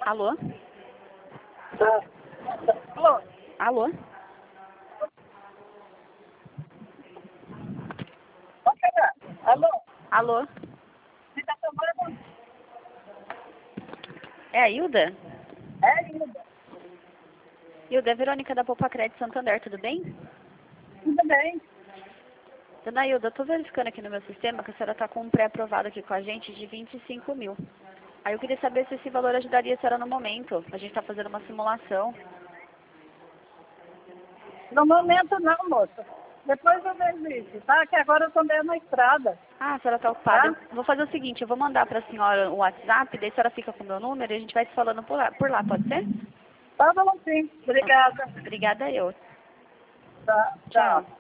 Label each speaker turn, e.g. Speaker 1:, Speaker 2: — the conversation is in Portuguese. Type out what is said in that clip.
Speaker 1: Alô?
Speaker 2: Tá. Alô?
Speaker 1: Alô?
Speaker 2: Ô, Fernanda. Alô?
Speaker 1: Alô?
Speaker 2: Você tá tomando?
Speaker 1: É a Hilda?
Speaker 2: É, Hilda.
Speaker 1: Hilda, é a Verônica da Poupa Crédito Santander, tudo bem?
Speaker 2: Tudo bem?
Speaker 1: Dona Hilda, eu tô verificando aqui no meu sistema que a senhora tá com um pré-aprovado aqui com a gente de 25 mil. Aí eu queria saber se esse valor ajudaria a senhora no momento. A gente tá fazendo uma simulação.
Speaker 2: No momento não, moça. Depois eu vejo isso, tá? Que agora eu tô meio na estrada,
Speaker 1: Ah, a senhora tá ocupada.
Speaker 2: tá?
Speaker 1: Eu vou fazer o seguinte, eu vou mandar pra senhora o WhatsApp, daí a senhora fica com o meu número e a gente vai se falando por lá, pode ser?
Speaker 2: Tá bom, sim. Obrigada.
Speaker 1: Obrigada eu.
Speaker 2: Tá,
Speaker 1: Tchau.
Speaker 2: tchau.